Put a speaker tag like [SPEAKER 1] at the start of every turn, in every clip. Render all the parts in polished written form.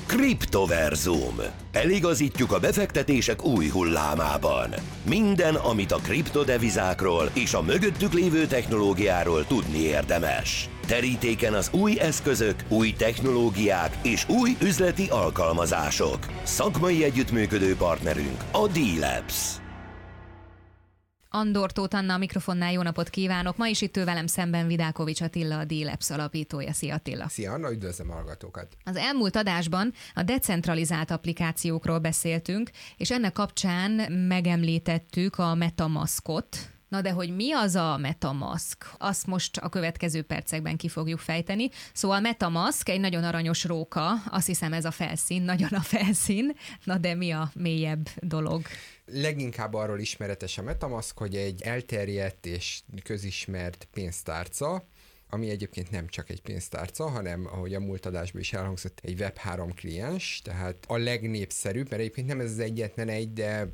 [SPEAKER 1] Kriptoverzum. Eligazítjuk a befektetések új hullámában. Minden, amit a kriptodevizákról és a mögöttük lévő technológiáról tudni érdemes. Terítéken az új eszközök, új technológiák és új üzleti alkalmazások. Szakmai együttműködő partnerünk a D-Labs.
[SPEAKER 2] Andor Tóth Anna a mikrofonnál, jó napot kívánok! Ma is itt velem szemben Vidákovics Attila, a D-Labs alapítója. Szia Attila!
[SPEAKER 3] Szia Anna, üdvözlöm a hallgatókat!
[SPEAKER 2] Az elmúlt adásban a decentralizált applikációkról beszéltünk, és ennek kapcsán megemlítettük a MetaMaskot. Na de hogy mi az a MetaMask? Azt most a következő percekben ki fogjuk fejteni. Szóval MetaMask egy nagyon aranyos róka, azt hiszem ez a felszín, nagyon a felszín. Na de mi a mélyebb dolog?
[SPEAKER 3] Leginkább arról ismeretes a MetaMask, hogy egy elterjedt és közismert pénztárca, ami egyébként nem csak egy pénztárca, hanem, ahogy a múlt adásban is elhangzott, egy Web3 kliens, tehát a legnépszerűbb, mert egyébként nem ez az egyetlen egy, de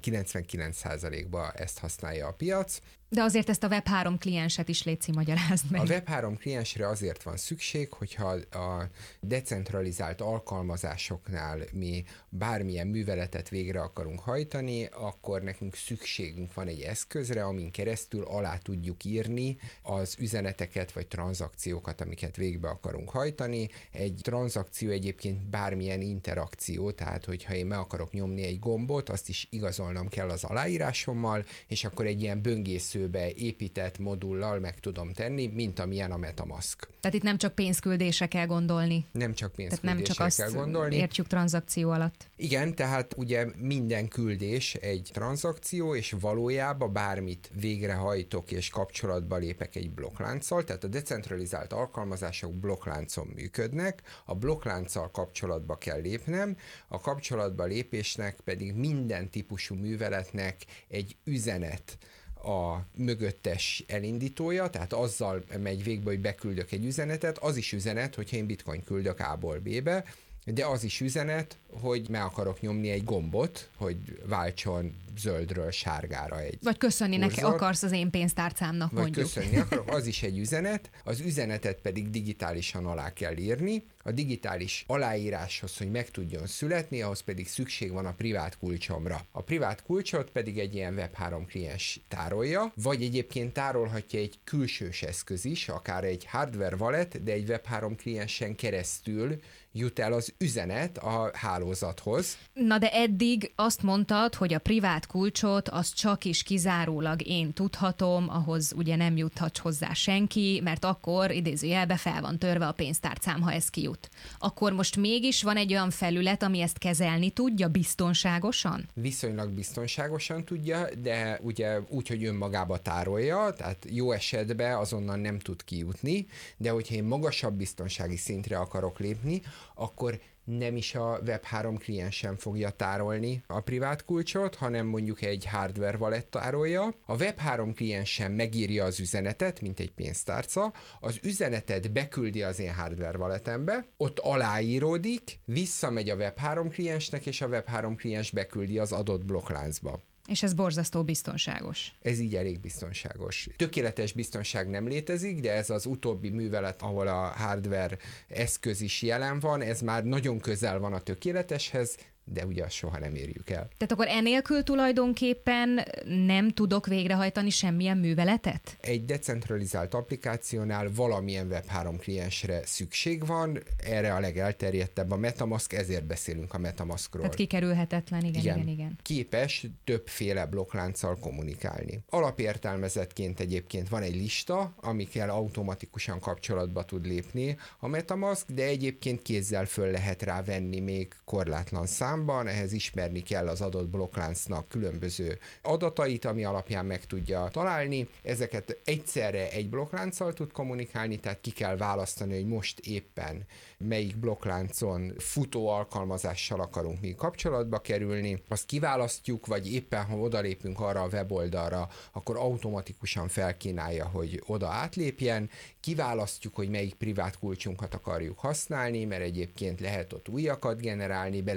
[SPEAKER 3] 99%-ban ezt használja a piac.
[SPEAKER 2] De azért ezt a Web3 klienset is létszi, magyarázd meg.
[SPEAKER 3] A Web3 kliensre azért van szükség, hogyha a decentralizált alkalmazásoknál mi bármilyen műveletet végre akarunk hajtani, akkor nekünk szükségünk van egy eszközre, amin keresztül alá tudjuk írni az üzeneteket vagy tranzakciókat, amiket végbe akarunk hajtani. Egy tranzakció egyébként bármilyen interakció, tehát hogyha én meg akarok nyomni egy gombot, azt is igazolnom kell az aláírásommal, és akkor egy ilyen böngészőbe épített modullal meg tudom tenni, mint amilyen a MetaMask.
[SPEAKER 2] Tehát itt nem csak pénzküldésre kell gondolni.
[SPEAKER 3] Nem csak pénzküldésre
[SPEAKER 2] nem csak azt
[SPEAKER 3] kell gondolni.
[SPEAKER 2] Értjük tranzakció alatt.
[SPEAKER 3] Igen, tehát ugye minden küldés egy tranzakció, és valójában bármit végrehajtok és kapcsolatba lépek egy blokklánccal, tehát a decentralizált alkalmazások blokkláncon működnek, a blokklánccal kapcsolatba kell lépnem, a kapcsolatba lépésnek pedig minden típusú műveletnek egy üzenet a mögöttes elindítója, tehát azzal megy végbe, hogy beküldök egy üzenetet, az is üzenet, hogyha én bitcoin küldök A-ból B-be, de az is üzenet, hogy meg akarok nyomni egy gombot, hogy váltson zöldről sárgára egy
[SPEAKER 2] vagy köszönni
[SPEAKER 3] kurzor,
[SPEAKER 2] neki akarsz az én pénztárcámnak,
[SPEAKER 3] vagy
[SPEAKER 2] mondjuk.
[SPEAKER 3] köszönni akarok, az is egy üzenet, az üzenetet pedig digitálisan alá kell írni. A digitális aláíráshoz, hogy meg tudjon születni, ahhoz pedig szükség van a privát kulcsomra. A privát kulcsot pedig egy ilyen Web3 kliens tárolja, vagy egyébként tárolhatja egy külsős eszköz is, akár egy hardware wallet, de egy Web3 kliensen keresztül jut el az üzenet a hálózathoz.
[SPEAKER 2] Na de eddig azt mondtad, hogy a privát kulcsot az csak is kizárólag én tudhatom, ahhoz ugye nem juthat hozzá senki, mert akkor idézőjelbe fel van törve a pénztárcám, ha ez kijut. Akkor most mégis van egy olyan felület, ami ezt kezelni tudja biztonságosan?
[SPEAKER 3] Viszonylag biztonságosan tudja, de ugye úgy, hogy önmagába tárolja, tehát jó esetben azonnal nem tud kijutni, de hogyha én magasabb biztonsági szintre akarok lépni, akkor nem is a Web3 kliensen fogja tárolni a privát kulcsot, hanem mondjuk egy hardware wallet tárolja. A Web3 kliensen megírja az üzenetet, mint egy pénztárca, az üzenetet beküldi az én hardware walletembe, ott aláíródik, visszamegy a Web3 kliensnek, és a Web3 kliens beküldi az adott blokkláncba.
[SPEAKER 2] És ez borzasztó biztonságos.
[SPEAKER 3] Ez így elég biztonságos. Tökéletes biztonság nem létezik, de ez az utóbbi művelet, ahol a hardware eszköz is jelen van, ez már nagyon közel van a tökéleteshez, de ugye azt soha nem érjük el.
[SPEAKER 2] Tehát akkor enélkül tulajdonképpen nem tudok végrehajtani semmilyen műveletet?
[SPEAKER 3] Egy decentralizált applikációnál valamilyen Web3 kliensre szükség van, erre a legelterjedtebb a MetaMask, ezért beszélünk a MetaMaskról.
[SPEAKER 2] Tehát kikerülhetetlen, igen. Képes
[SPEAKER 3] többféle blokklánccal kommunikálni. Alapértelmezetként egyébként van egy lista, amikkel automatikusan kapcsolatba tud lépni a MetaMask, de egyébként kézzel föl lehet rá venni még korlátlan számban, ehhez ismerni kell az adott blokkláncnak különböző adatait, ami alapján meg tudja találni. Ezeket egyszerre egy blokklánccal tud kommunikálni, tehát ki kell választani, hogy most éppen melyik blokkláncon futó alkalmazással akarunk mi kapcsolatba kerülni. Azt kiválasztjuk, vagy éppen ha odalépünk arra a weboldalra, akkor automatikusan felkínálja, hogy oda átlépjen. Kiválasztjuk, hogy melyik privát kulcsunkat akarjuk használni, mert egyébként lehet ott újakat generálni, be lehet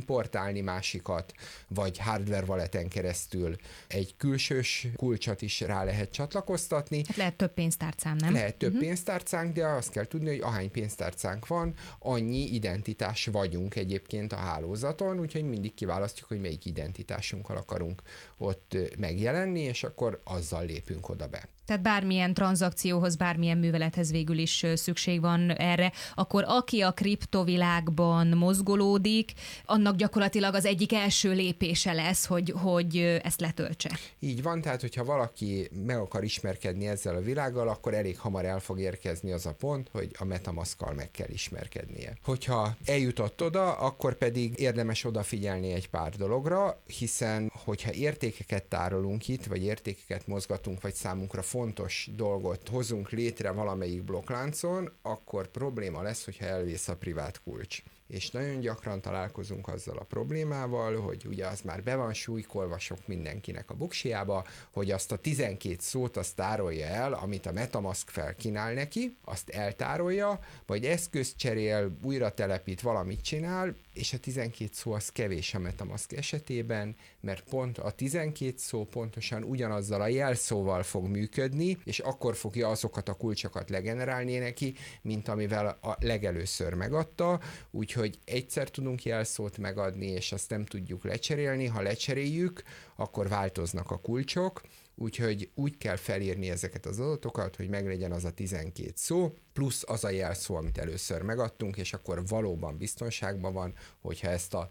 [SPEAKER 3] importálni másikat, vagy hardware walleten keresztül egy külsős kulcsot is rá lehet csatlakoztatni.
[SPEAKER 2] Hát lehet több pénztárcám, nem?
[SPEAKER 3] Lehet több pénztárcánk, de azt kell tudni, hogy ahány pénztárcánk van, annyi identitás vagyunk egyébként a hálózaton, úgyhogy mindig kiválasztjuk, hogy melyik identitásunkkal akarunk ott megjelenni, és akkor azzal lépünk oda be.
[SPEAKER 2] Tehát bármilyen tranzakcióhoz, bármilyen művelethez végül is szükség van erre, akkor aki a kriptovilágban mozgolódik, annak gyakorlatilag az egyik első lépése lesz, hogy ezt letöltse.
[SPEAKER 3] Így van, tehát hogyha valaki meg akar ismerkedni ezzel a világgal, akkor elég hamar el fog érkezni az a pont, hogy a MetaMask-kal meg kell ismerkednie. Hogyha eljutott oda, akkor pedig érdemes odafigyelni egy pár dologra, hiszen hogyha értékeket tárolunk itt, vagy értékeket mozgatunk, vagy számunkra fontos dolgot hozunk létre valamelyik blokkláncon, akkor probléma lesz, hogyha elvész a privát kulcs. És nagyon gyakran találkozunk azzal a problémával, hogy ugye az már be van súlykolva sok mindenkinek a buksiába, hogy azt a 12 szót azt tárolja el, amit a MetaMask felkínál neki, azt eltárolja, vagy eszközt cserél, újra telepít, valamit csinál, és a 12 szó az kevés a MetaMask esetében, mert pont a 12 szó pontosan ugyanazzal a jelszóval fog működni, és akkor fogja azokat a kulcsokat legenerálni neki, mint amivel a legelőször megadta, úgyhogy egyszer tudunk jelszót megadni, és azt nem tudjuk lecserélni, ha lecseréljük, akkor változnak a kulcsok, úgyhogy úgy kell felírni ezeket az adatokat, hogy meglegyen az a 12 szó, plusz az a jelszó, amit először megadtunk, és akkor valóban biztonságban van, hogyha ezt a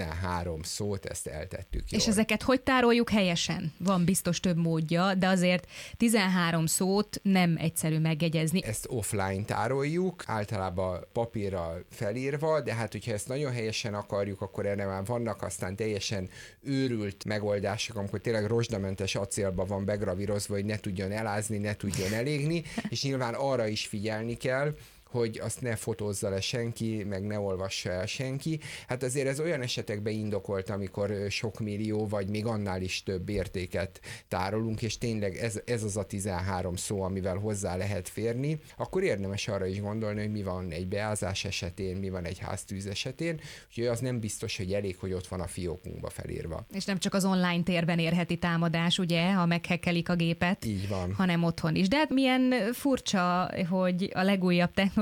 [SPEAKER 3] 13 szót, ezt eltettük jól.
[SPEAKER 2] És ezeket hogy tároljuk helyesen? Van biztos több módja, de azért 13 szót nem egyszerű megjegyezni.
[SPEAKER 3] Ezt offline tároljuk, általában papírra felírva, de hát hogyha ezt nagyon helyesen akarjuk, akkor erre már vannak aztán teljesen őrült megoldások, amikor tényleg rozsdamentes acélba van begravírozva, hogy ne tudjon elázni, ne tudjon elégni, és nyilván arra is figyelni kell, hogy azt ne fotózza le senki, meg ne olvassa el senki. Hát azért ez olyan esetekben indokolt, amikor sok millió, vagy még annál is több értéket tárolunk, és tényleg ez az a 13 szó, amivel hozzá lehet férni, akkor érdemes arra is gondolni, hogy mi van egy beázás esetén, mi van egy háztűz esetén, úgyhogy az nem biztos, hogy elég, hogy ott van a fiókunkba felírva.
[SPEAKER 2] És nem csak az online térben érheti támadás, ugye, ha meghekkelik a gépet,
[SPEAKER 3] így van,
[SPEAKER 2] hanem otthon is. De hát milyen furcsa, hogy a legújabb technológia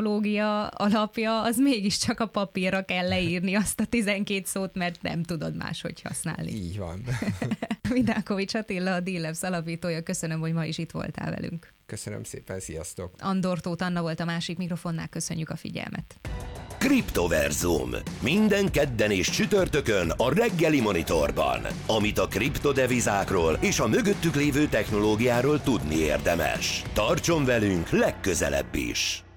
[SPEAKER 2] alapja, az mégiscsak a papírra kell leírni azt a 12 szót, mert nem tudod máshogy használni.
[SPEAKER 3] Így van.
[SPEAKER 2] Vidákovics Attila, a D-Labs alapítója, köszönöm, hogy ma is itt voltál velünk.
[SPEAKER 3] Köszönöm szépen, sziasztok!
[SPEAKER 2] Andor Tóth Anna volt a másik mikrofonnál, köszönjük a figyelmet.
[SPEAKER 1] Kriptoverzum. Minden kedden és csütörtökön a reggeli Monitorban. Amit a kriptodevizákról és a mögöttük lévő technológiáról tudni érdemes. Tartson velünk legközelebb is!